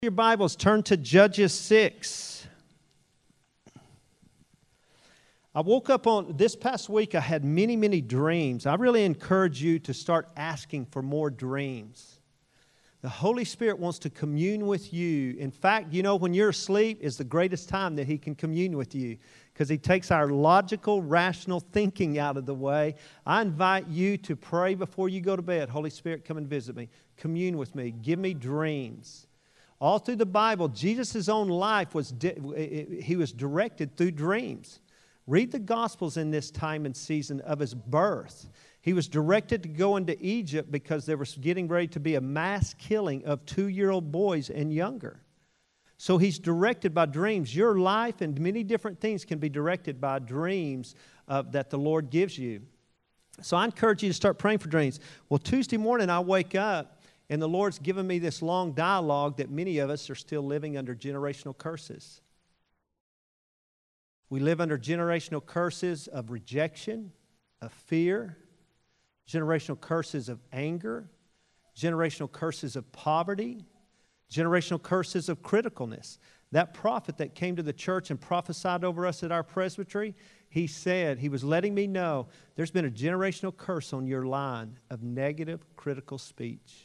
Your Bibles, turn to Judges 6. I woke up on this past week. I had many dreams. I really encourage you to start asking for more dreams. The Holy Spirit wants to commune with you. In fact, you know, when you're asleep is the greatest time that He can commune with you because He takes our logical, rational thinking out of the way. I invite you to pray before you go to bed. Holy Spirit, come and visit me. Commune with me. Give me dreams. All through the Bible, Jesus' own life He was directed through dreams. Read the Gospels in this time and season of His birth. He was directed to go into Egypt because there was getting ready to be a mass killing of 2-year-old boys and younger. So He's directed by dreams. Your life and many different things can be directed by dreams that the Lord gives you. So I encourage you to start praying for dreams. Well, Tuesday morning I wake up, and the Lord's given me this long dialogue that many of us are still living under generational curses. We live under generational curses of rejection, of fear, generational curses of anger, generational curses of poverty, generational curses of criticalness. That prophet that came to the church and prophesied over us at our presbytery, he said, he was letting me know, there's been a generational curse on your line of negative, critical speech.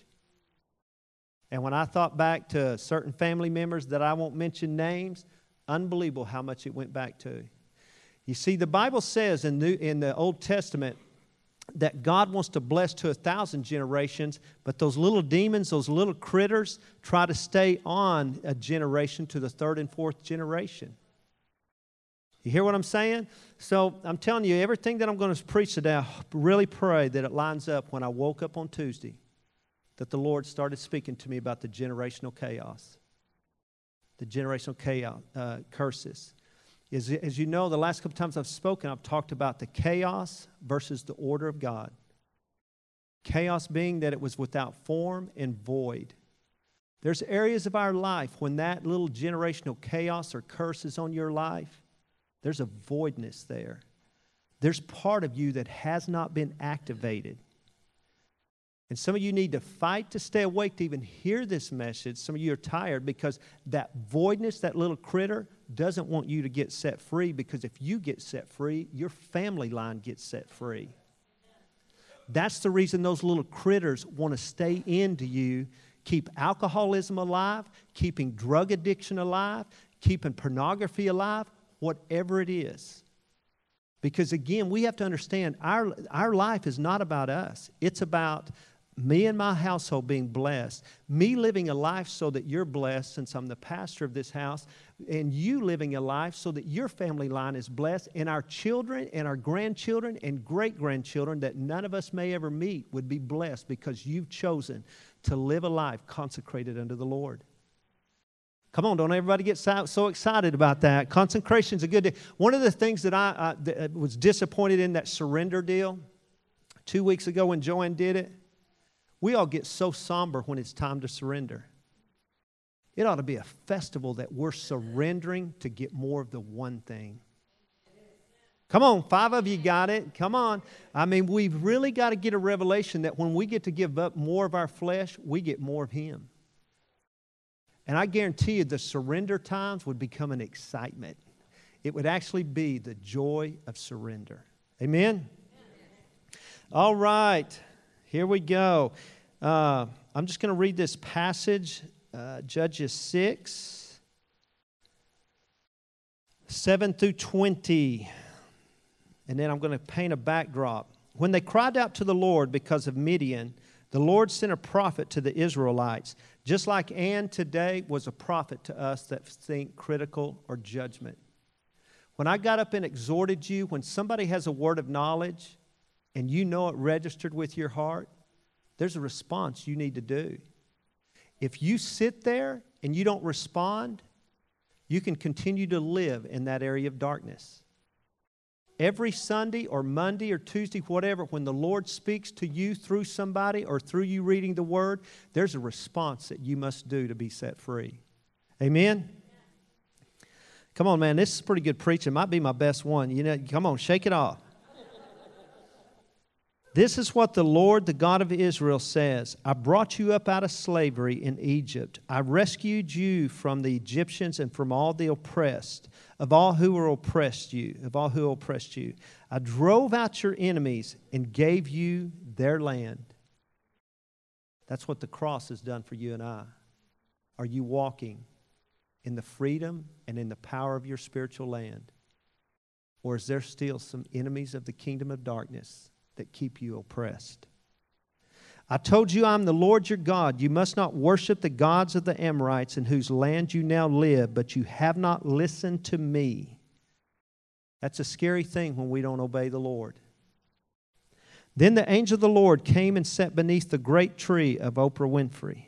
And when I thought back to certain family members that I won't mention names, unbelievable how much it went back to. You see, the Bible says in the Old Testament that God wants to bless to 1,000 generations, but those little demons, those little critters, try to stay on a generation to the 3rd and 4th generation. You hear what I'm saying? So I'm telling you, everything that I'm going to preach today, I really pray that it lines up when I woke up on Tuesday, that the Lord started speaking to me about the generational chaos, the generational chaos, curses. As you know, the last couple times I've spoken, I've talked about the chaos versus the order of God. Chaos being that it was without form and void. There's areas of our life when that little generational chaos or curse is on your life, there's a voidness there. There's part of you that has not been activated. And some of you need to fight to stay awake to even hear this message. Some of you are tired because that voidness, that little critter, doesn't want you to get set free, because if you get set free, your family line gets set free. That's the reason those little critters want to stay into you, keep alcoholism alive, keeping drug addiction alive, keeping pornography alive, whatever it is. Because again, we have to understand our life is not about us. It's about me and my household being blessed. Me living a life so that you're blessed, since I'm the pastor of this house, and you living a life so that your family line is blessed, and our children and our grandchildren and great-grandchildren that none of us may ever meet would be blessed because you've chosen to live a life consecrated unto the Lord. Come on, don't everybody get so excited about that. Consecration's a good deal. One of the things that I was disappointed in, that surrender deal, 2 weeks ago when Joanne did it, we all get so somber when it's time to surrender. It ought to be a festival that we're surrendering to get more of the one thing. Come on, 5 of you got it. Come on. I mean, we've really got to get a revelation that when we get to give up more of our flesh, we get more of Him. And I guarantee you the surrender times would become an excitement. It would actually be the joy of surrender. Amen? All right. Here we go. I'm just going to read this passage, Judges 6, 7 through 20. And then I'm going to paint a backdrop. When they cried out to the Lord because of Midian, the Lord sent a prophet to the Israelites, just like Ann today was a prophet to us that think critical or judgment. When I got up and exhorted you, when somebody has a word of knowledge and you know it registered with your heart, there's a response you need to do. If you sit there and you don't respond, you can continue to live in that area of darkness. Every Sunday or Monday or Tuesday, whatever, when the Lord speaks to you through somebody or through you reading the Word, there's a response that you must do to be set free. Amen? Come on, man, this is pretty good preaching. Might be my best one. You know, come on, shake it off. This is what the Lord, the God of Israel, says. I brought you up out of slavery in Egypt. I rescued you from the Egyptians and from all the oppressed, of all who oppressed you. I drove out your enemies and gave you their land. That's what the cross has done for you and I. Are you walking in the freedom and in the power of your spiritual land? Or is there still some enemies of the kingdom of darkness that keep you oppressed? I told you I'm the Lord your God. You must not worship the gods of the Amorites in whose land you now live, but you have not listened to me. That's a scary thing when we don't obey the Lord. Then the angel of the Lord came and sat beneath the great tree of Oprah Winfrey.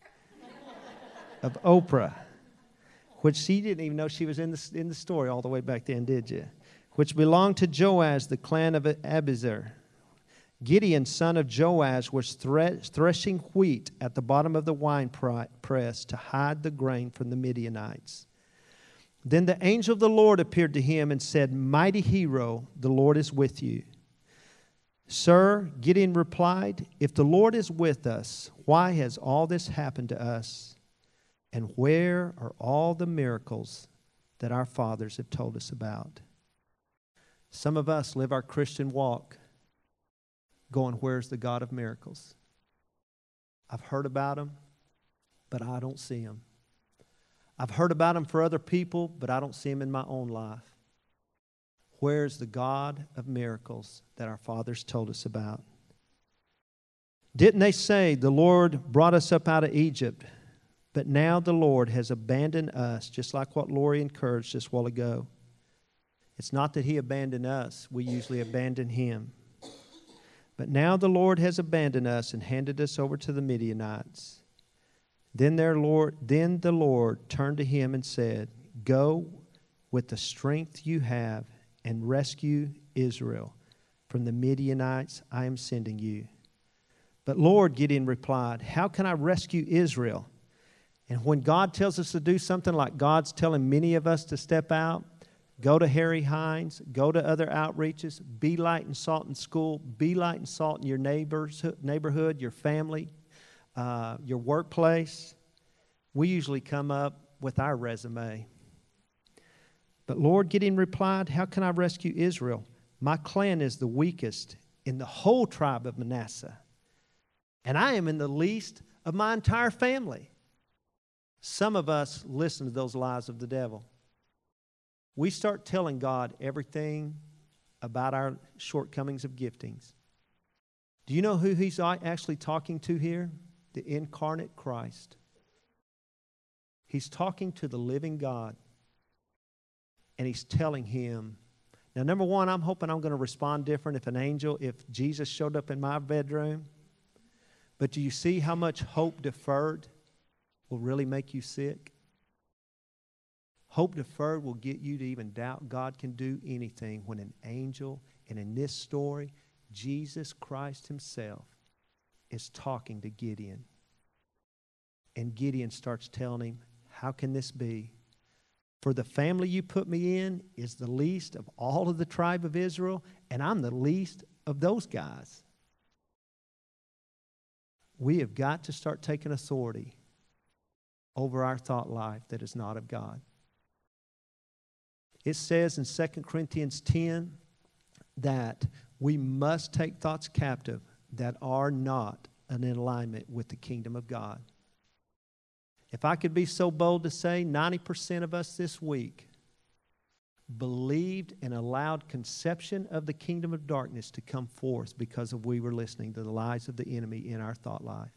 Of Oprah. Which she didn't even know she was in the story all the way back then, did you? Which belonged to Joash, the clan of Abiezer. Gideon, son of Joash, was threshing wheat at the bottom of the wine press to hide the grain from the Midianites. Then the angel of the Lord appeared to him and said, Mighty hero, the Lord is with you. Sir, Gideon replied, If the Lord is with us, why has all this happened to us? And where are all the miracles that our fathers have told us about? Some of us live our Christian walk going, where's the God of miracles? I've heard about him, but I don't see him. I've heard about him for other people, but I don't see him in my own life. Where's the God of miracles that our fathers told us about? Didn't they say the Lord brought us up out of Egypt, but now the Lord has abandoned us, just like what Lori encouraged just a while ago. It's not that he abandoned us. We usually abandon him. But now the Lord has abandoned us and handed us over to the Midianites. Then the Lord turned to him and said, Go with the strength you have and rescue Israel from the Midianites I am sending you. But Lord, Gideon replied, how can I rescue Israel? And when God tells us to do something like God's telling many of us to step out, go to Harry Hines, go to other outreaches, be light and salt in school, be light and salt in your neighborhood, your family, your workplace. We usually come up with our resume. But Lord, Gideon replied, how can I rescue Israel? My clan is the weakest in the whole tribe of Manasseh, and I am in the least of my entire family. Some of us listen to those lies of the devil. We start telling God everything about our shortcomings of giftings. Do you know who he's actually talking to here? The incarnate Christ. He's talking to the living God. And he's telling him, now number one, I'm hoping I'm going to respond different if Jesus showed up in my bedroom. But do you see how much hope deferred will really make you sick? Hope deferred will get you to even doubt God can do anything when an angel, and in this story, Jesus Christ himself is talking to Gideon. And Gideon starts telling him, how can this be? For the family you put me in is the least of all of the tribe of Israel, and I'm the least of those guys. We have got to start taking authority over our thought life that is not of God. It says in 2 Corinthians 10 that we must take thoughts captive that are not in alignment with the kingdom of God. If I could be so bold to say, 90% of us this week believed and allowed conception of the kingdom of darkness to come forth because of we were listening to the lies of the enemy in our thought life.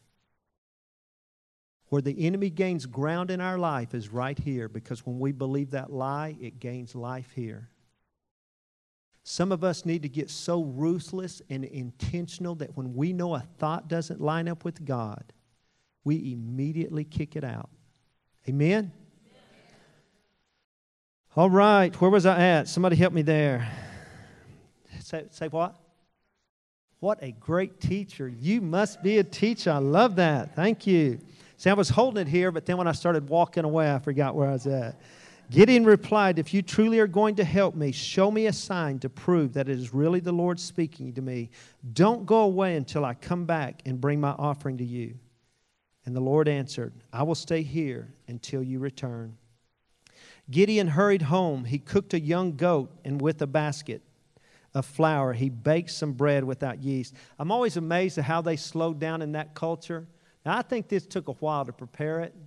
Where the enemy gains ground in our life is right here, because when we believe that lie, it gains life here. Some of us need to get so ruthless and intentional that when we know a thought doesn't line up with God, we immediately kick it out. Amen? All right, where was I at? Somebody help me there. Say what? What a great teacher. You must be a teacher. I love that. Thank you. See, I was holding it here, but then when I started walking away, I forgot where I was at. Gideon replied, if you truly are going to help me, show me a sign to prove that it is really the Lord speaking to me. Don't go away until I come back and bring my offering to you. And the Lord answered, I will stay here until you return. Gideon hurried home. He cooked a young goat, and with a basket of flour, he baked some bread without yeast. I'm always amazed at how they slowed down in that culture. Now, I think this took a while to prepare it.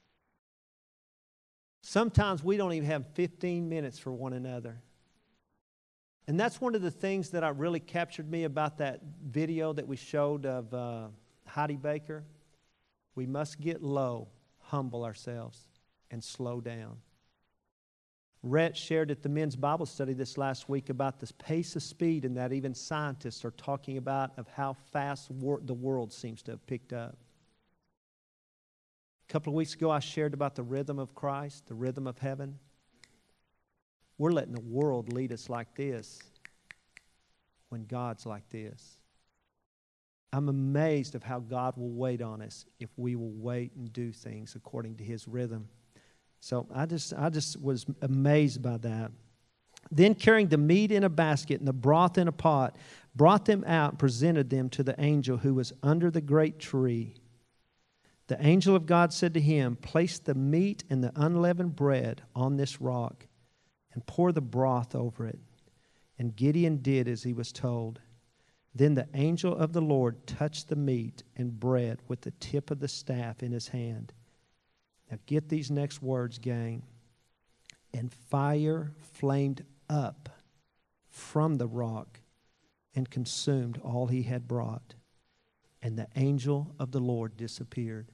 Sometimes we don't even have 15 minutes for one another. And that's one of the things that really captured me about that video that we showed of Heidi Baker. We must get low, humble ourselves, and slow down. Rhett shared at the men's Bible study this last week about the pace of speed and that even scientists are talking about of how fast the world seems to have picked up. A couple of weeks ago, I shared about the rhythm of Christ, the rhythm of heaven. We're letting the world lead us like this when God's like this. I'm amazed of how God will wait on us if we will wait and do things according to His rhythm. So I just was amazed by that. Then carrying the meat in a basket and the broth in a pot, brought them out and presented them to the angel who was under the great tree. The angel of God said to him, place the meat and the unleavened bread on this rock and pour the broth over it. And Gideon did as he was told. Then the angel of the Lord touched the meat and bread with the tip of the staff in his hand. Now get these next words, gang. And fire flamed up from the rock and consumed all he had brought. And the angel of the Lord disappeared.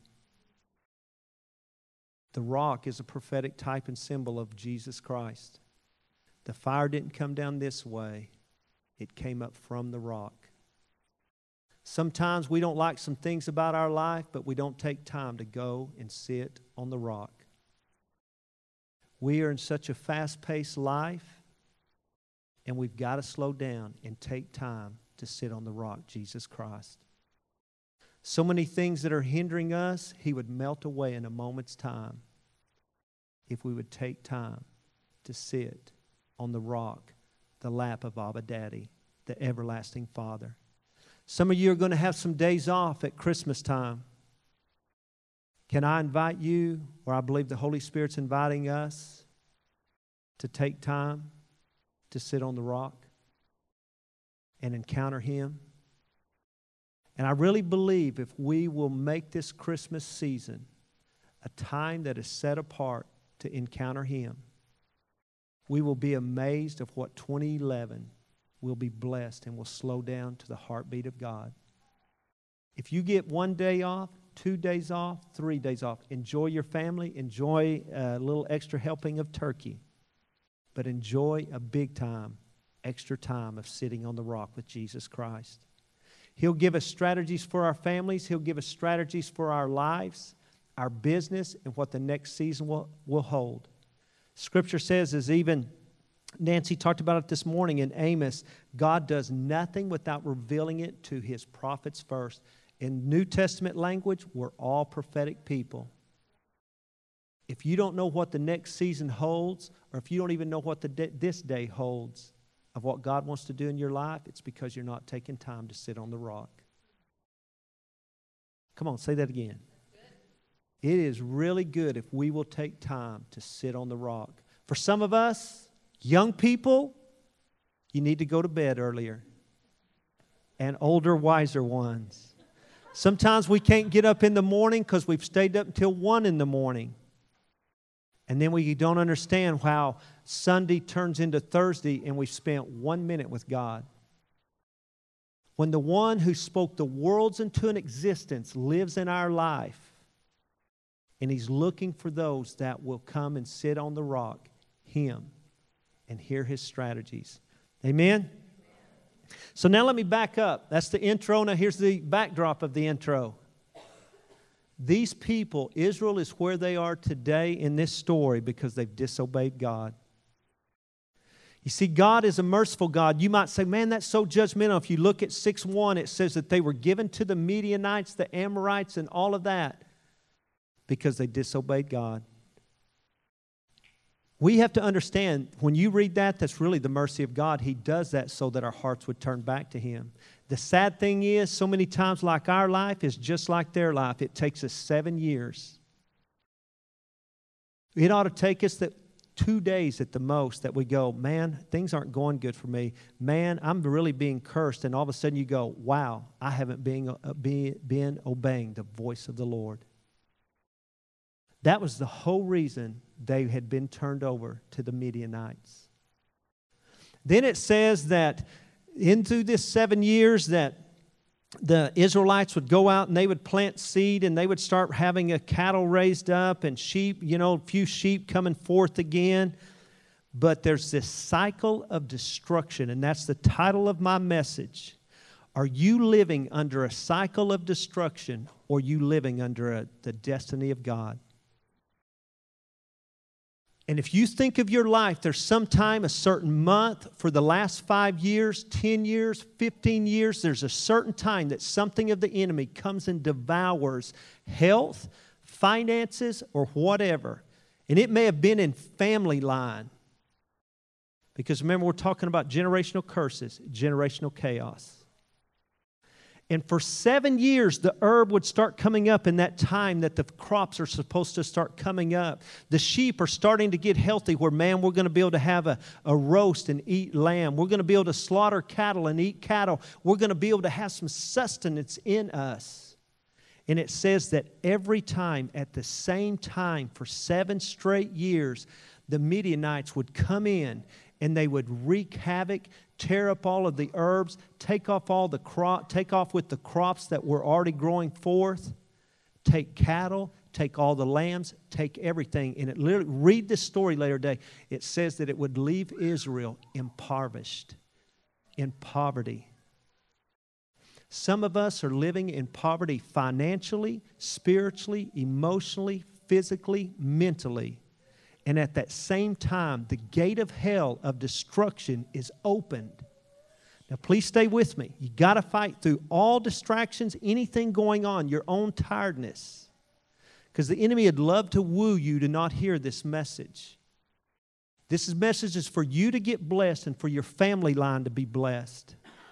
The rock is a prophetic type and symbol of Jesus Christ. The fire didn't come down this way. It came up from the rock. Sometimes we don't like some things about our life, but we don't take time to go and sit on the rock. We are in such a fast-paced life, and we've got to slow down and take time to sit on the rock, Jesus Christ. So many things that are hindering us, He would melt away in a moment's time if we would take time to sit on the rock, the lap of Abba Daddy, the everlasting Father. Some of you are going to have some days off at Christmas time. Can I invite you, or I believe the Holy Spirit's inviting us, to take time to sit on the rock and encounter Him? And I really believe if we will make this Christmas season a time that is set apart to encounter Him, we will be amazed of what 2011 will be blessed and will slow down to the heartbeat of God. If you get 1 day off, 2 days off, 3 days off, enjoy your family, enjoy a little extra helping of turkey, but enjoy a big time, extra time of sitting on the rock with Jesus Christ. He'll give us strategies for our families. He'll give us strategies for our lives, our business, and what the next season will hold. Scripture says, as even Nancy talked about it this morning in Amos, God does nothing without revealing it to His prophets first. In New Testament language, we're all prophetic people. If you don't know what the next season holds, or if you don't even know what this day holds of what God wants to do in your life, it's because you're not taking time to sit on the rock. Come on, say that again. It is really good if we will take time to sit on the rock. For some of us, young people, you need to go to bed earlier. And older, wiser ones. Sometimes we can't get up in the morning because we've stayed up until 1 in the morning. And then we don't understand how Sunday turns into Thursday and we've spent 1 minute with God. When the one who spoke the worlds into an existence lives in our life, and He's looking for those that will come and sit on the rock, Him, and hear His strategies. Amen? So now let me back up. That's the intro. Now here's the backdrop of the intro. These people, Israel is where they are today in this story because they've disobeyed God. You see, God is a merciful God. You might say, man, that's so judgmental. If you look at 6:1, it says that they were given to the Midianites, the Amorites, and all of that because they disobeyed God. We have to understand, when you read that, that's really the mercy of God. He does that so that our hearts would turn back to Him. The sad thing is, so many times like our life is just like their life. It takes us 7 years. It ought to take us 2 days at the most that we go, man, things aren't going good for me. Man, I'm really being cursed. And all of a sudden you go, wow, I haven't been obeying the voice of the Lord. That was the whole reason they had been turned over to the Midianites. Then it says that into this 7 years that the Israelites would go out and they would plant seed and they would start having a cattle raised up and sheep, a few sheep coming forth again. But there's this cycle of destruction, and that's the title of my message. Are you living under a cycle of destruction, or are you living under the destiny of God? And if you think of your life, there's sometime, a certain month, for the last 5 years, 10 years, 15 years, there's a certain time that something of the enemy comes and devours health, finances, or whatever. And it may have been in family line. Because remember, we're talking about generational curses, generational chaos. And for 7 years, the herb would start coming up in that time that the crops are supposed to start coming up. The sheep are starting to get healthy where, man, we're going to be able to have a roast and eat lamb. We're going to be able to slaughter cattle and eat cattle. We're going to be able to have some sustenance in us. And it says that every time, at the same time, for 7 straight years, the Midianites would come in and they would wreak havoc, tear up all of the herbs, take off with the crops that were already growing forth, take cattle, take all the lambs, take everything. And it literally, read this story later today. It says that it would leave Israel impoverished, in poverty. Some of us are living in poverty financially, spiritually, emotionally, physically, mentally. And at that same time, the gate of hell of destruction is opened. Now, please stay with me. You got to fight through all distractions, anything going on, your own tiredness. Because the enemy would love to woo you to not hear this message. This message is for you to get blessed and for your family line to be blessed.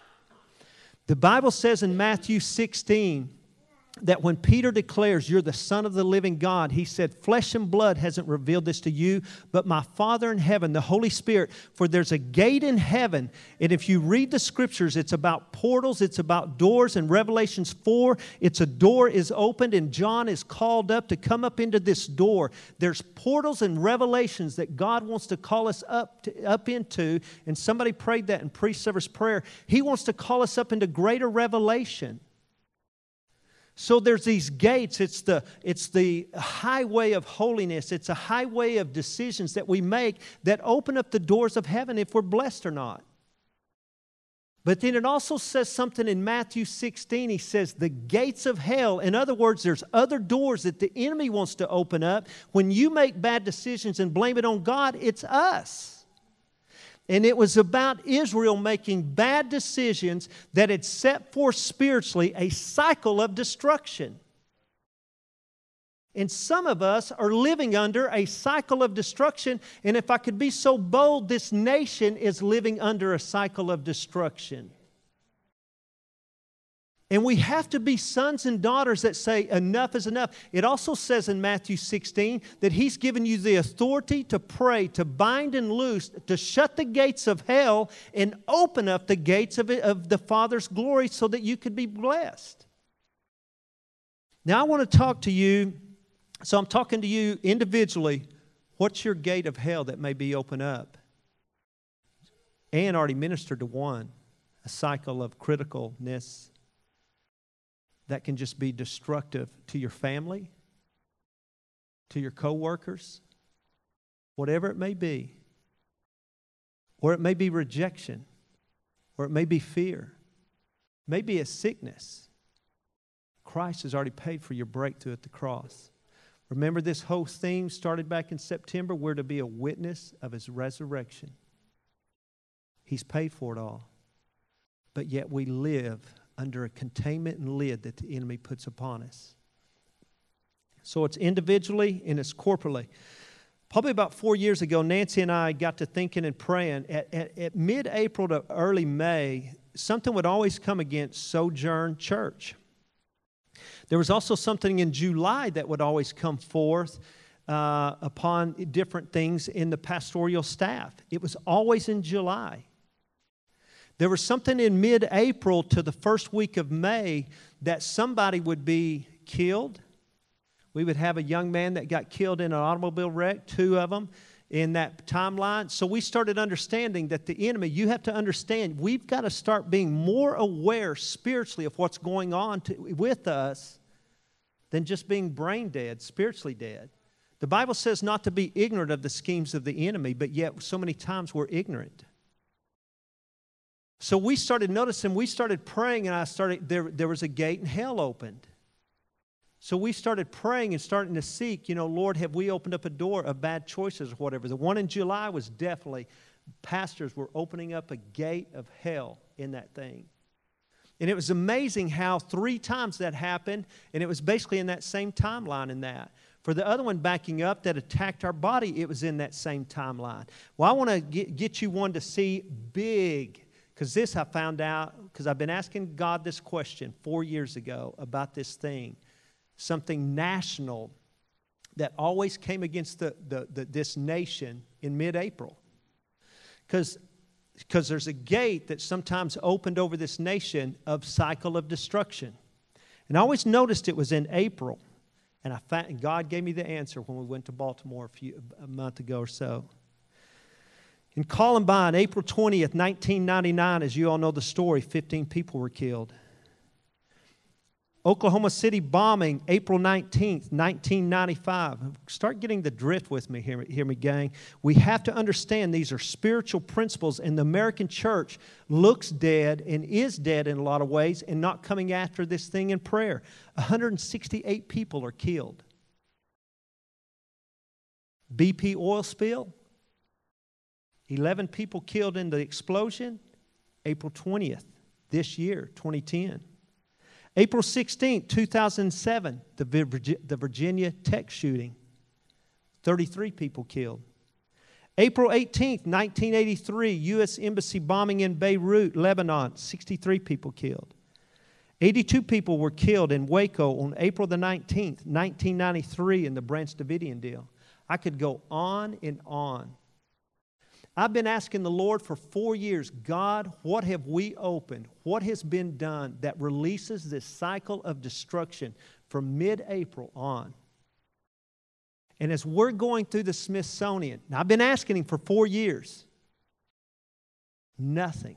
The Bible says in Matthew 16, that when Peter declares, you're the Son of the living God, he said, flesh and blood hasn't revealed this to you, but my Father in heaven, the Holy Spirit. For there's a gate in heaven, and if you read the Scriptures, it's about portals, it's about doors. In Revelations 4, it's a door is opened, and John is called up to come up into this door. There's portals and revelations that God wants to call us up into, and somebody prayed that in pre-service prayer. He wants to call us up into greater revelation. So there's these gates. It's the highway of holiness. It's a highway of decisions that we make that open up the doors of heaven if we're blessed or not. But then it also says something in Matthew 16. He says the gates of hell. In other words, there's other doors that the enemy wants to open up. When you make bad decisions and blame it on God, it's us. And it was about Israel making bad decisions that had set forth spiritually a cycle of destruction. And some of us are living under a cycle of destruction. And if I could be so bold, this nation is living under a cycle of destruction. And we have to be sons and daughters that say enough is enough. It also says in Matthew 16 that He's given you the authority to pray, to bind and loose, to shut the gates of hell and open up the gates of the Father's glory so that you could be blessed. Now I want to talk to you, so I'm talking to you individually. What's your gate of hell that may be open up? Ann already ministered to one, a cycle of criticalness that can just be destructive to your family, to your coworkers, whatever it may be. Or it may be rejection, or it may be fear, maybe a sickness. Christ has already paid for your breakthrough at the cross. Remember, this whole theme started back in September. We're to be a witness of His resurrection. He's paid for it all. But yet we live under a containment and lid that the enemy puts upon us. So it's individually and it's corporately. Probably about 4 years ago, Nancy and I got to thinking and praying. At mid-April to early May, something would always come against Sojourn Church. There was also something in July that would always come forth upon different things in the pastoral staff. It was always in July. There was something in mid-April to the first week of May that somebody would be killed. We would have a young man that got killed in an automobile wreck, 2 of them in that timeline. So we started understanding that the enemy, you have to understand, we've got to start being more aware spiritually of what's going on with us than just being brain dead, spiritually dead. The Bible says not to be ignorant of the schemes of the enemy, but yet so many times we're ignorant. So we started noticing, we started praying, and there was a gate in hell opened. So we started praying and starting to seek, Lord, have we opened up a door of bad choices or whatever? The one in July was definitely, pastors were opening up a gate of hell in that thing. And it was amazing how 3 times that happened, and it was basically in that same timeline in that. For the other one backing up that attacked our body, it was in that same timeline. Well, I want to get you one to see big, because this I found out, because I've been asking God this question 4 years ago about this thing. Something national that always came against this nation in mid-April. Because there's a gate that sometimes opened over this nation of cycle of destruction. And I always noticed it was in April. And God gave me the answer when we went to Baltimore a month ago or so. In Columbine, April 20th, 1999, as you all know the story, 15 people were killed. Oklahoma City bombing, April 19th, 1995. Start getting the drift with me, hear me, gang. We have to understand these are spiritual principles, and the American church looks dead and is dead in a lot of ways and not coming after this thing in prayer. 168 people are killed. BP oil spill, 11 people killed in the explosion, April 20th, this year, 2010. April 16, 2007, the Virginia Tech shooting, 33 people killed. April 18, 1983, U.S. Embassy bombing in Beirut, Lebanon, 63 people killed. 82 people were killed in Waco on April the 19th, 1993 in the Branch Davidian deal. I could go on and on. I've been asking the Lord for 4 years, God, what have we opened? What has been done that releases this cycle of destruction from mid-April on? And as we're going through the Smithsonian, now I've been asking Him for 4 years, nothing.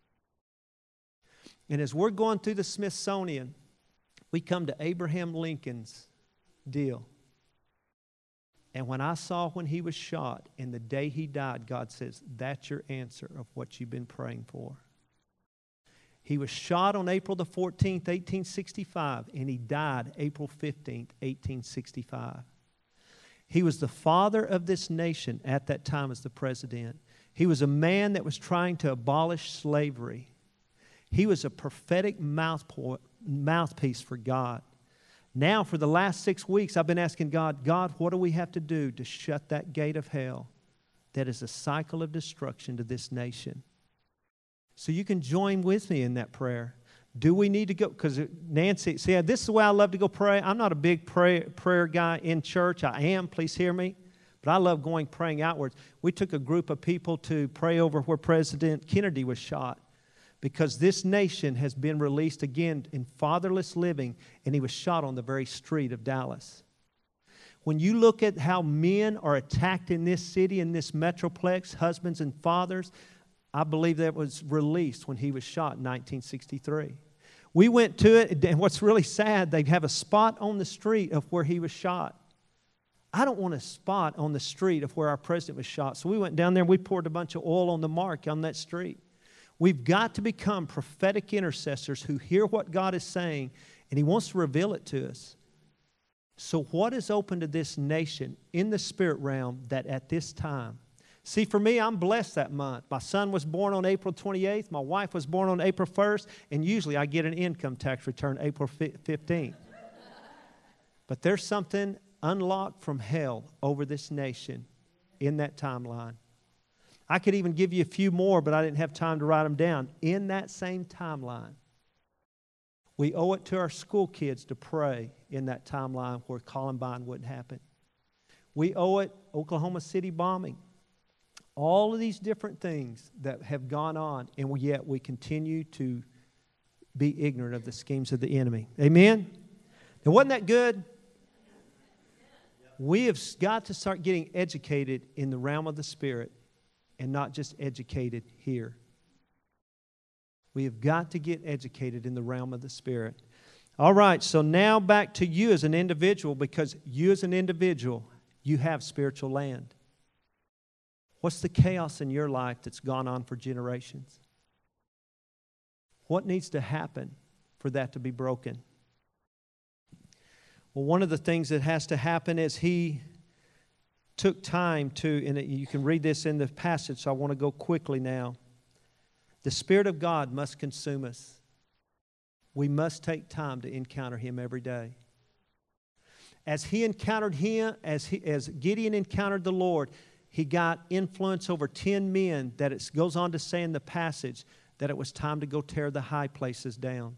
And as we're going through the Smithsonian, we come to Abraham Lincoln's deal. And when I saw when he was shot and the day he died, God says, that's your answer of what you've been praying for. He was shot on April the 14th, 1865, and he died April 15th, 1865. He was the father of this nation at that time as the president. He was a man that was trying to abolish slavery. He was a prophetic mouthpiece for God. Now, for the last 6 weeks, I've been asking God, what do we have to do to shut that gate of hell that is a cycle of destruction to this nation? So you can join with me in that prayer. Do we need to go? Because Nancy, see, this is the way I love to go pray. I'm not a big prayer guy in church. I am, please hear me. But I love praying outwards. We took a group of people to pray over where President Kennedy was shot, because this nation has been released again in fatherless living, and he was shot on the very street of Dallas. When you look at how men are attacked in this city, in this metroplex, husbands and fathers, I believe that was released when he was shot in 1963. We went to it, and what's really sad, they have a spot on the street of where he was shot. I don't want a spot on the street of where our president was shot. So we went down there and we poured a bunch of oil on the mark on that street. We've got to become prophetic intercessors who hear what God is saying, and He wants to reveal it to us. So what is open to this nation in the spirit realm that at this time? See, for me, I'm blessed that month. My son was born on April 28th. My wife was born on April 1st, and usually I get an income tax return April 15th. But there's something unlocked from hell over this nation in that timeline. I could even give you a few more, but I didn't have time to write them down. In that same timeline, we owe it to our school kids to pray in that timeline where Columbine wouldn't happen. We owe it Oklahoma City bombing. All of these different things that have gone on, and yet we continue to be ignorant of the schemes of the enemy. Amen? Now, wasn't that good? We have got to start getting educated in the realm of the Spirit and not just educated here. We have got to get educated in the realm of the Spirit. All right, so now back to you as an individual, because you as an individual, you have spiritual land. What's the chaos in your life that's gone on for generations? What needs to happen for that to be broken? Well, one of the things that has to happen is he took time to, and you can read this in the passage, so I want to go quickly now. The Spirit of God must consume us. We must take time to encounter Him every day. As he encountered Him, as Gideon encountered the Lord, he got influence over 10 men that it goes on to say in the passage that it was time to go tear the high places down.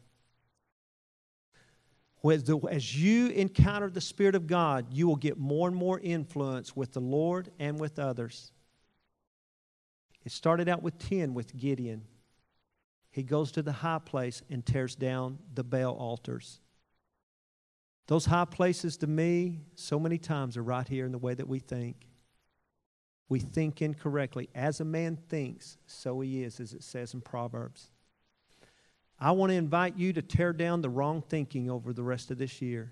As you encounter the Spirit of God, you will get more and more influence with the Lord and with others. It started out with 10 with Gideon. He goes to the high place and tears down the Baal altars. Those high places to me, so many times, are right here in the way that we think. We think incorrectly. As a man thinks, so he is, as it says in Proverbs. I want to invite you to tear down the wrong thinking over the rest of this year.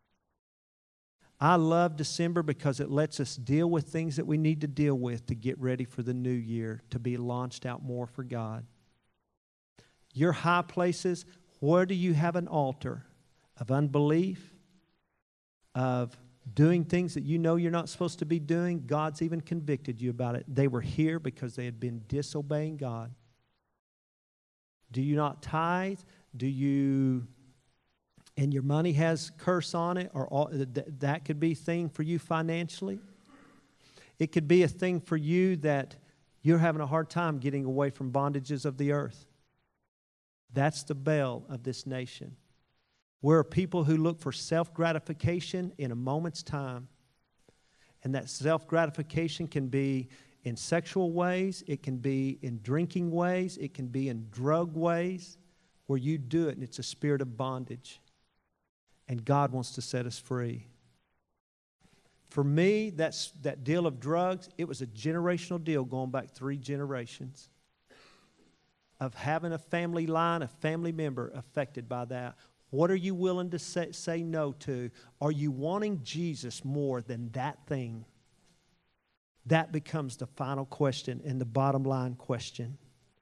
I love December because it lets us deal with things that we need to deal with to get ready for the new year, to be launched out more for God. Your high places, where do you have an altar of unbelief, of doing things that you know you're not supposed to be doing? God's even convicted you about it. They were here because they had been disobeying God. Do you not tithe? And your money has curse on it? Or that could be a thing for you financially. It could be a thing for you that you're having a hard time getting away from bondages of the earth. That's the Baal of this nation. We're people who look for self-gratification in a moment's time. And that self-gratification can be in sexual ways, it can be in drinking ways, it can be in drug ways, where you do it and it's a spirit of bondage. And God wants to set us free. For me, that deal of drugs, it was a generational deal going back 3 generations of having a family line, a family member affected by that. What are you willing to say no to? Are you wanting Jesus more than that thing? That becomes the final question and the bottom line question.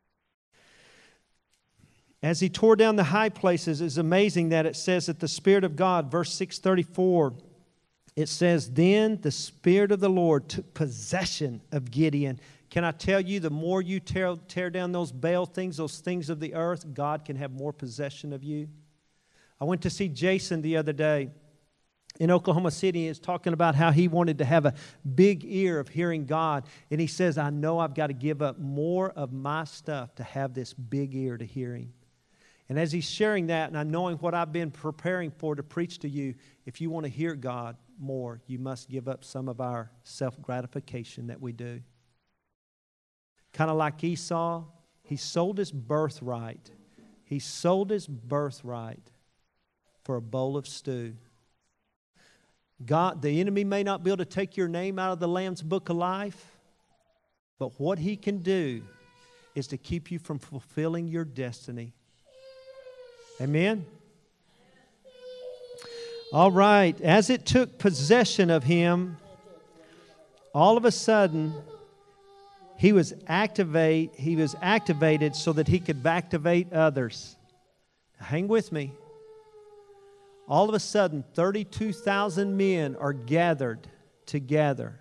As he tore down the high places, it's amazing that it says that the Spirit of God, verse 634, it says, then the Spirit of the Lord took possession of Gideon. Can I tell you, the more you tear down those Baal things, those things of the earth, God can have more possession of you. I went to see Jason the other day in Oklahoma City. He was talking about how he wanted to have a big ear of hearing God. And he says, I know I've got to give up more of my stuff to have this big ear to hear Him. And as he's sharing that, and I'm knowing what I've been preparing for to preach to you, if you want to hear God more, you must give up some of our self-gratification that we do. Kind of like Esau, he sold his birthright. He sold his birthright for a bowl of stew. God, the enemy may not be able to take your name out of the Lamb's Book of Life, but what he can do is to keep you from fulfilling your destiny. Amen? All right. As it took possession of him, all of a sudden, he was activated so that he could activate others. Hang with me. All of a sudden, 32,000 men are gathered together.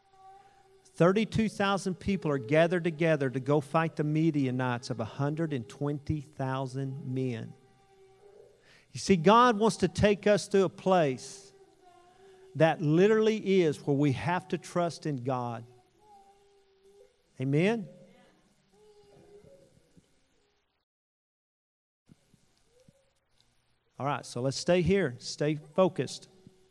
32,000 people are gathered together to go fight the Midianites of 120,000 men. You see, God wants to take us to a place that literally is where we have to trust in God. Amen? All right, so let's stay here. Stay focused.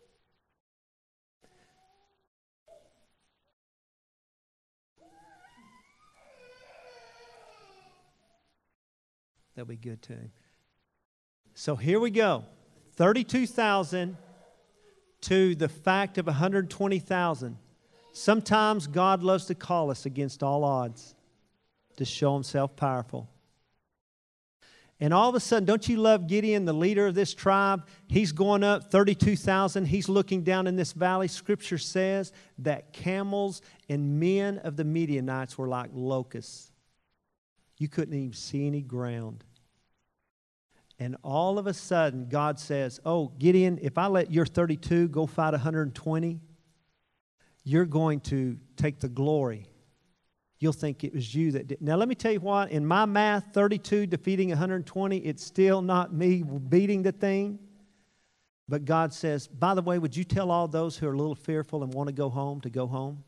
That'll be good too. So here we go. 32,000 to the fact of 120,000. Sometimes God loves to call us against all odds to show Himself powerful. And all of a sudden, don't you love Gideon, the leader of this tribe? He's going up 32,000. He's looking down in this valley. Scripture says that camels and men of the Midianites were like locusts. You couldn't even see any ground. And all of a sudden, God says, oh, Gideon, if I let your 32 go fight 120, you're going to take the glory. You'll think it was you that did. Now, let me tell you what. In my math, 32 defeating 120, it's still not me beating the thing. But God says, by the way, would you tell all those who are a little fearful and want to go home to go home?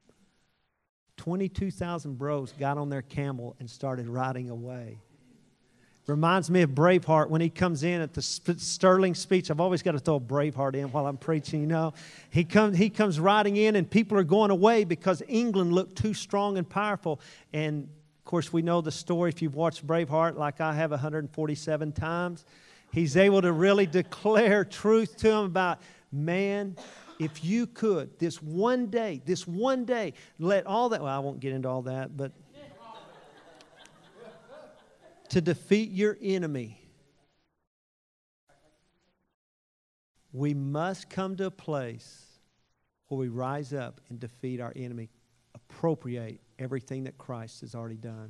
22,000 bros got on their camel and started riding away. Reminds me of Braveheart when he comes in at the Sterling speech. I've always got to throw a Braveheart in while I'm preaching, you know. He comes riding in and people are going away because England looked too strong and powerful. And, of course, we know the story if you've watched Braveheart like I have 147 times. He's able to really declare truth to him about, man, if you could, this one day, let all that, well, I won't get into all that, but to defeat your enemy, we must come to a place where we rise up and defeat our enemy, appropriate everything that Christ has already done.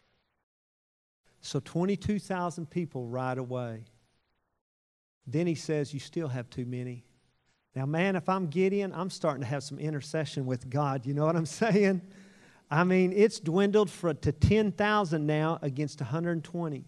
So 22,000 people ride away. Then he says, you still have too many. Now, man, if I'm Gideon, I'm starting to have some intercession with God. You know what I'm saying? I mean, it's dwindled to 10,000 now against 120.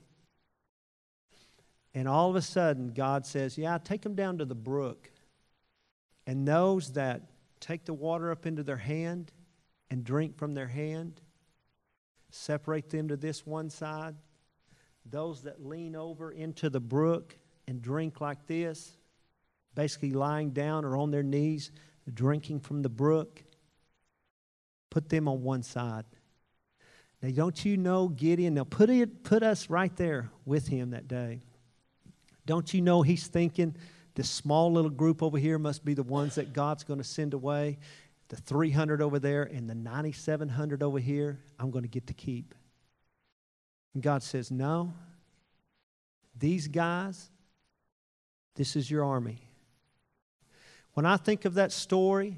And all of a sudden, God says, yeah, take them down to the brook. And those that take the water up into their hand and drink from their hand, separate them to this one side. Those that lean over into the brook and drink like this, basically lying down or on their knees, drinking from the brook, put them on one side. Now, don't you know Gideon? Now, put us right there with him that day. Don't you know he's thinking this small little group over here must be the ones that God's going to send away? The 300 over there and the 9,700 over here, I'm going to get to keep. And God says, no. These guys, this is your army. When I think of that story,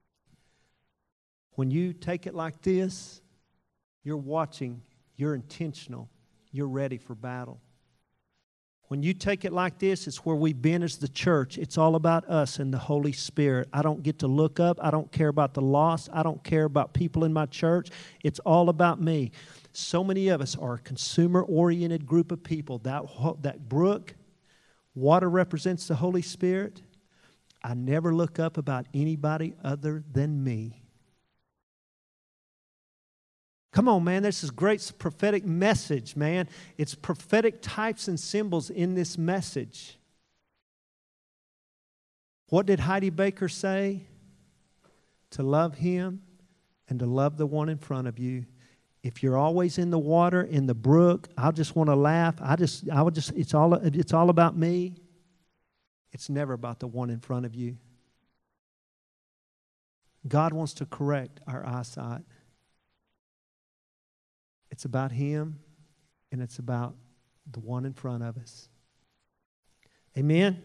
when you take it like this, you're watching, you're intentional, you're ready for battle. When you take it like this, it's where we've been as the church. It's all about us and the Holy Spirit. I don't get to look up. I don't care about the lost. I don't care about people in my church. It's all about me. So many of us are a consumer-oriented group of people. That brook, water represents the Holy Spirit. I never look up about anybody other than me. Come on, man. This is great prophetic message, man. It's prophetic types and symbols in this message. What did Heidi Baker say? To love Him and to love the one in front of you. If you're always in the water, in the brook, I just want to laugh. It's all about me. It's never about the one in front of you. God wants to correct our eyesight. It's about Him, and it's about the one in front of us. Amen?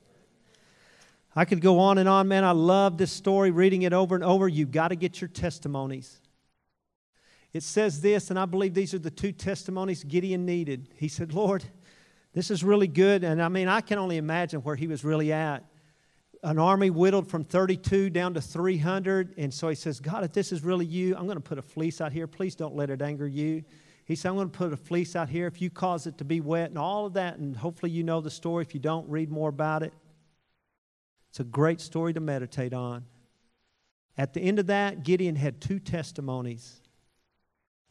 I could go on and on, man. I love this story, reading it over and over. You've got to get your testimonies. It says this, and I believe these are the two testimonies Gideon needed. He said, Lord, this is really good. And I mean, I can only imagine where he was really at. An army whittled from 32 down to 300. And so he says, God, if this is really you, I'm going to put a fleece out here. Please don't let it anger you. He said, I'm going to put a fleece out here. If you cause it to be wet and all of that, and hopefully you know the story. If you don't, read more about it. It's a great story to meditate on. At the end of that, Gideon had two testimonies.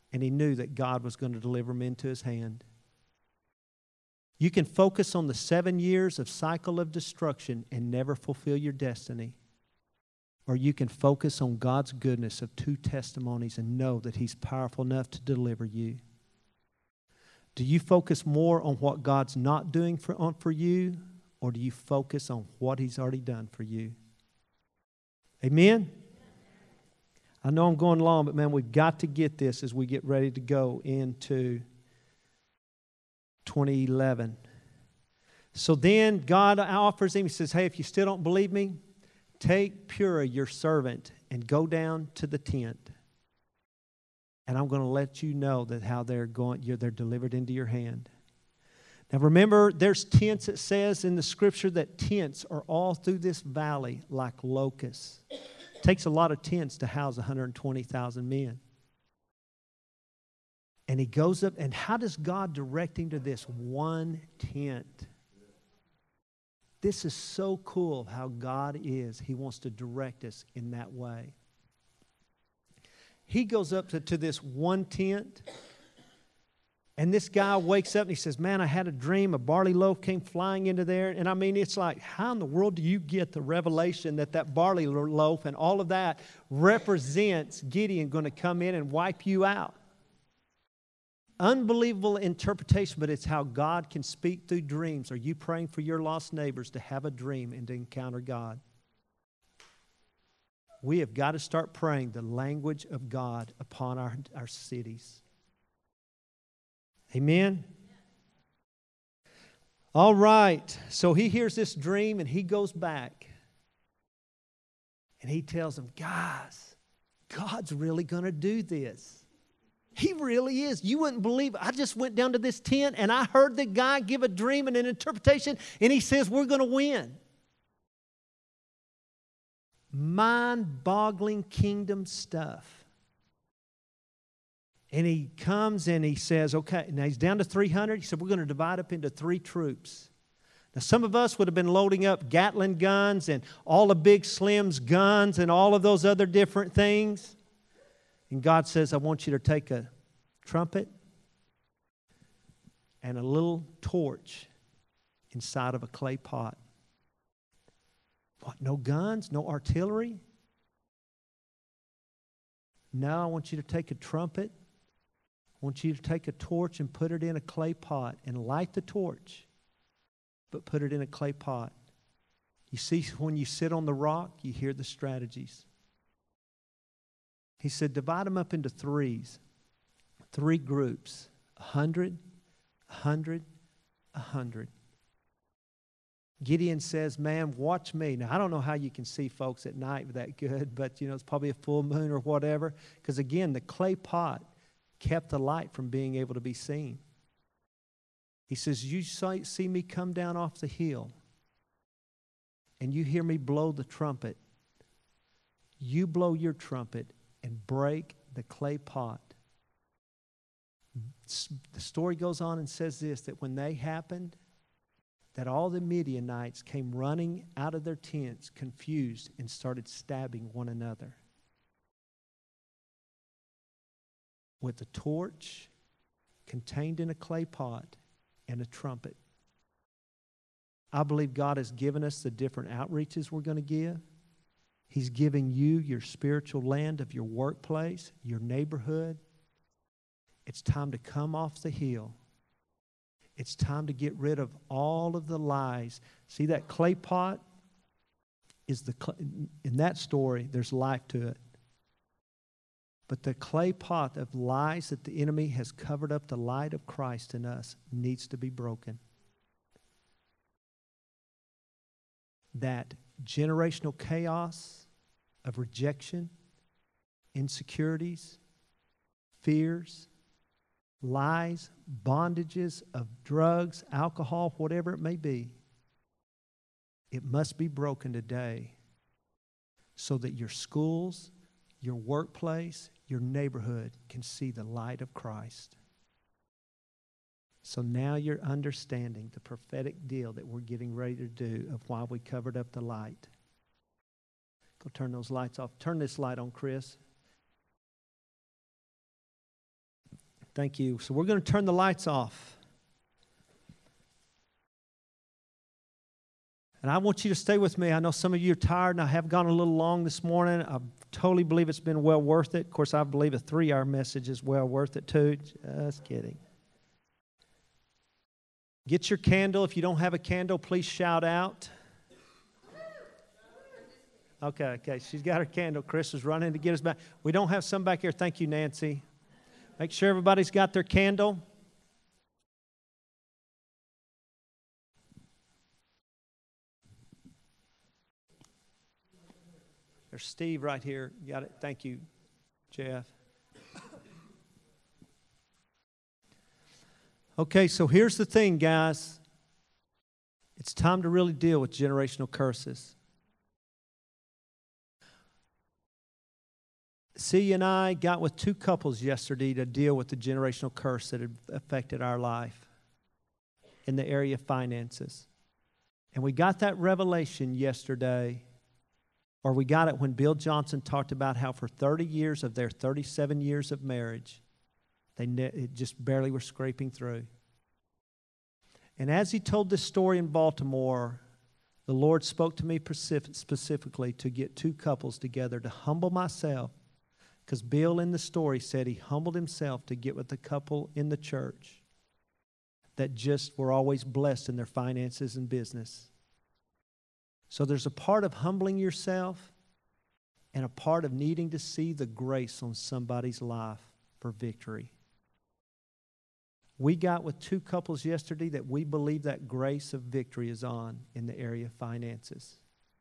and he knew that God was going to deliver him into his hand. You can focus on the 7 years of cycle of destruction and never fulfill your destiny. Or you can focus on God's goodness of 2 testimonies and know that He's powerful enough to deliver you. Do you focus more on what God's not doing for you, or do you focus on what He's already done for you? Amen? I know I'm going long, but man, we've got to get this as we get ready to go into 2011. So then God offers him, He says, hey, if you still don't believe me, take Purah, your servant, and go down to the tent. And I'm going to let you know that how they're delivered into your hand. Now remember, there's tents, it says in the scripture that tents are all through this valley like locusts. It takes a lot of tents to house 120,000 men. And he goes up, and how does God direct him to this one tent? This is so cool how God is. He wants to direct us in that way. He goes up to this one tent, and this guy wakes up and he says, man, I had a dream. A barley loaf came flying into there. And I mean, it's like, how in the world do you get the revelation that barley loaf and all of that represents Gideon going to come in and wipe you out? Unbelievable interpretation, but it's how God can speak through dreams. Are you praying for your lost neighbors to have a dream and to encounter God? We have got to start praying the language of God upon our cities. Amen? All right. So he hears this dream and he goes back. And he tells them, guys, God's really going to do this. He really is. You wouldn't believe it. I just went down to this tent and I heard the guy give a dream and an interpretation, and he says we're going to win. Mind-boggling kingdom stuff. And he comes and he says, okay, now he's down to 300. He said, we're going to divide up into 3 troops. Now, some of us would have been loading up Gatling guns and all the Big Slim's guns and all of those other different things. And God says, I want you to take a trumpet and a little torch inside of a clay pot. What, no guns, no artillery? No, I want you to take a trumpet. I want you to take a torch and put it in a clay pot and light the torch, but put it in a clay pot. You see, when you sit on the rock, you hear the strategies. He said, divide them up into 3s, 3 groups, 100, 100, 100. Gideon says, man, watch me. Now, I don't know how you can see folks at night that good, but, it's probably a full moon or whatever. Because, again, the clay pot kept the light from being able to be seen. He says, you see me come down off the hill, and you hear me blow the trumpet. You blow your trumpet and break the clay pot. The story goes on and says this, that when they happened, that all the Midianites came running out of their tents, confused, and started stabbing one another. With a torch contained in a clay pot and a trumpet. I believe God has given us the different outreaches we're going to give. He's giving you your spiritual land of your workplace, your neighborhood. It's time to come off the hill. It's time to get rid of all of the lies. See, that clay pot is in that story, there's life to it. But the clay pot of lies that the enemy has covered up the light of Christ in us needs to be broken. That generational chaos of rejection, insecurities, fears, lies, bondages of drugs, alcohol, whatever it may be, it must be broken today so that your schools, your workplace, your neighborhood can see the light of Christ. So now you're understanding the prophetic deal that we're getting ready to do of why we covered up the light. Go turn those lights off. Turn this light on, Chris. Thank you. So we're going to turn the lights off. And I want you to stay with me. I know some of you are tired, and I have gone a little long this morning. I totally believe it's been well worth it. Of course, I believe a 3-hour message is well worth it too. Just kidding. Get your candle. If you don't have a candle, please shout out. Okay. She's got her candle. Chris is running to get us back. We don't have some back here. Thank you, Nancy. Make sure everybody's got their candle. There's Steve right here. You got it. Thank you, Jeff. Okay, so here's the thing, guys. It's time to really deal with generational curses. C and I got with 2 couples yesterday to deal with the generational curse that had affected our life in the area of finances. And we got that revelation yesterday, or we got it when Bill Johnson talked about how for 30 years of their 37 years of marriage, it just barely were scraping through. And as he told this story in Baltimore, the Lord spoke to me specifically to get 2 couples together to humble myself, because Bill in the story said he humbled himself to get with the couple in the church that just were always blessed in their finances and business. So there's a part of humbling yourself and a part of needing to see the grace on somebody's life for victory. We got with 2 couples yesterday that we believe that grace of victory is on in the area of finances.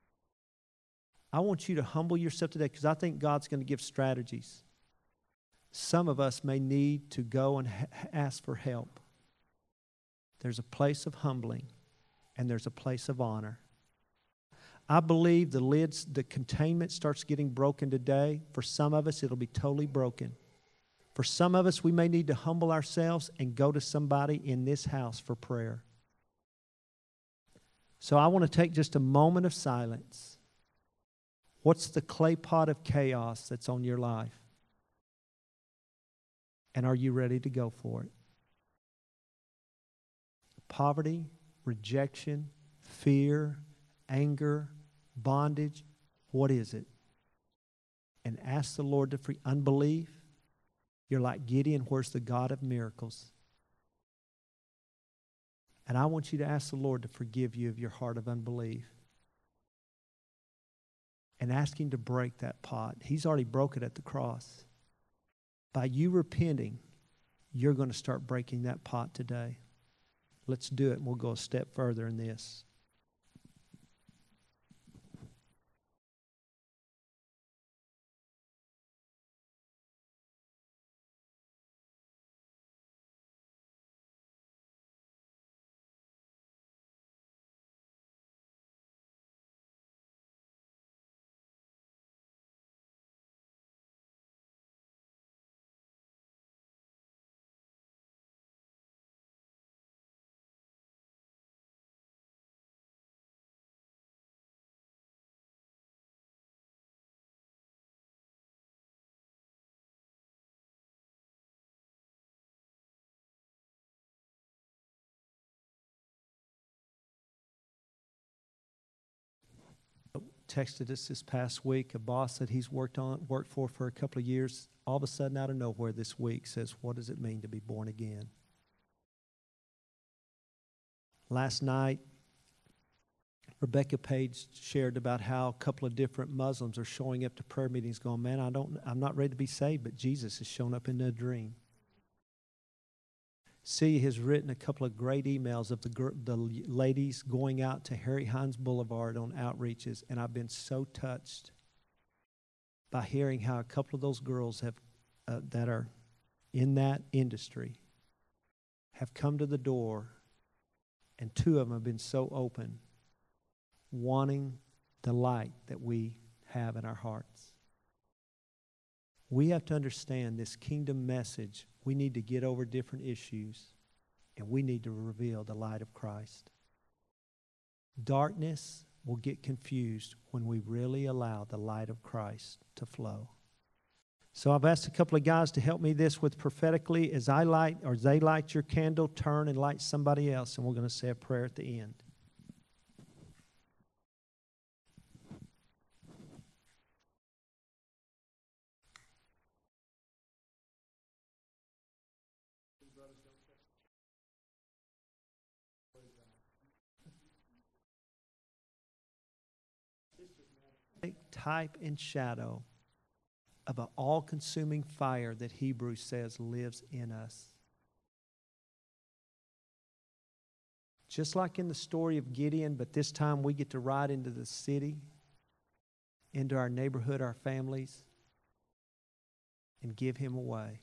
I want you to humble yourself today, because I think God's going to give strategies. Some of us may need to go and ask for help. There's a place of humbling, and there's a place of honor. I believe the containment starts getting broken today. For some of us, it'll be totally broken. For some of us, we may need to humble ourselves and go to somebody in this house for prayer. So I want to take just a moment of silence. What's the clay pot of chaos that's on your life? And are you ready to go for it? Poverty, rejection, fear, anger, bondage, what is it? And ask the Lord to free unbelief. You're like Gideon, where's the God of miracles? And I want you to ask the Lord to forgive you of your heart of unbelief. And ask Him to break that pot. He's already broke it at the cross. By you repenting, you're going to start breaking that pot today. Let's do it, and we'll go a step further in this. Texted us this past week, a boss that he's worked for a couple of years, all of a sudden out of nowhere this week says, what does it mean to be born again? Last night, Rebecca Page shared about how a couple of different Muslims are showing up to prayer meetings going, man, I'm not ready to be saved, but Jesus has shown up in a dream. C has written a couple of great emails of the ladies going out to Harry Hines Boulevard on outreaches, and I've been so touched by hearing how a couple of those girls have that are in that industry have come to the door, and 2 of them have been so open, wanting the light that we have in our hearts. We have to understand this kingdom message. We need to get over different issues, and we need to reveal the light of Christ. Darkness will get confused when we really allow the light of Christ to flow. So I've asked a couple of guys to help me this with prophetically as I light or they light your candle, turn and light somebody else, and we're going to say a prayer at the end. Type and shadow of an all-consuming fire that Hebrews says lives in us. Just like in the story of Gideon, but this time we get to ride into the city, into our neighborhood, our families, and give him away.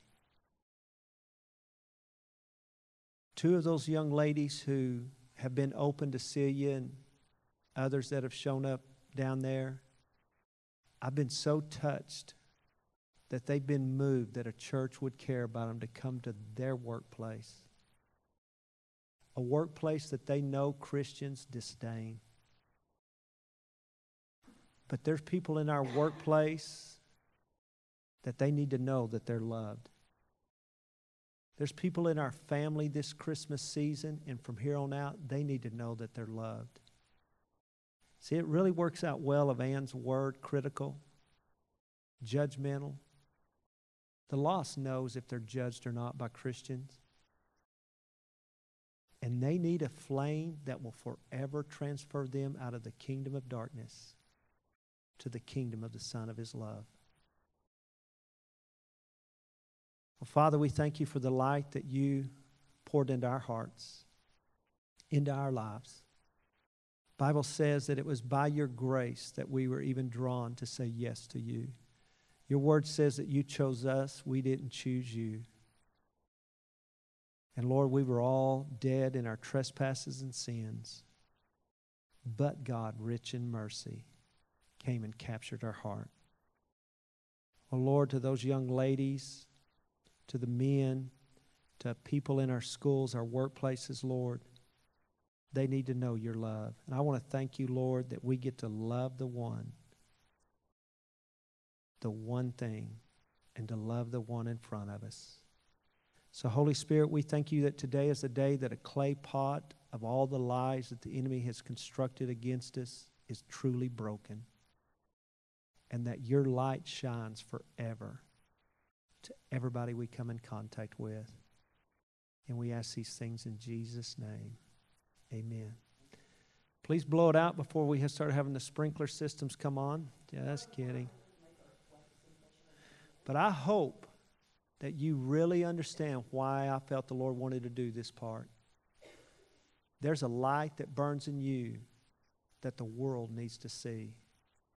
Two of those young ladies who have been open to Celia and others that have shown up down there, I've been so touched that they've been moved that a church would care about them to come to their workplace. A workplace that they know Christians disdain. But there's people in our workplace that they need to know that they're loved. There's people in our family this Christmas season, and from here on out, they need to know that they're loved. See, it really works out well of Ann's word, critical, judgmental. The lost knows if they're judged or not by Christians. And they need a flame that will forever transfer them out of the kingdom of darkness to the kingdom of the Son of His love. Well, Father, we thank you for the light that you poured into our hearts, into our lives. The Bible says that it was by your grace that we were even drawn to say yes to you. Your word says that you chose us, we didn't choose you. And Lord, we were all dead in our trespasses and sins. But God, rich in mercy, came and captured our heart. Oh Lord, to those young ladies, to the men, to people in our schools, our workplaces, Lord, they need to know your love. And I want to thank you, Lord, that we get to love the one thing, and to love the one in front of us. So, Holy Spirit, we thank you that today is the day that a clay pot of all the lies that the enemy has constructed against us is truly broken, and that your light shines forever to everybody we come in contact with. And we ask these things in Jesus' name. Amen. Please blow it out before we start having the sprinkler systems come on. Just kidding. But I hope that you really understand why I felt the Lord wanted to do this part. There's a light that burns in you that the world needs to see.